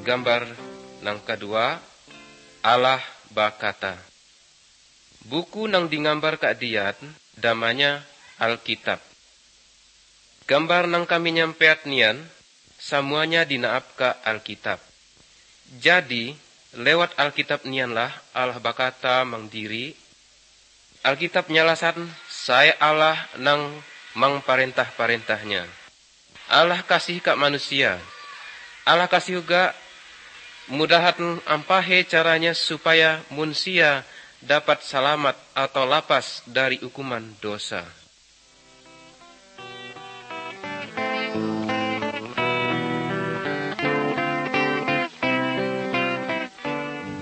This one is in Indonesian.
Gambar nang kedua, Allah bakata. Buku nang digambar kak diat, damanya Alkitab. Gambar nang kami nyampeat nian, semuanya dinaap ka Alkitab. Jadi, lewat Alkitab nianlah Allah bakata mangdiri. Alkitab nyalasan saya Allah nang mangparentah-parentahnya. Allah kasih kak manusia. Allah kasih juga mudahan ampahe caranya supaya manusia dapat selamat atau lapas dari hukuman dosa.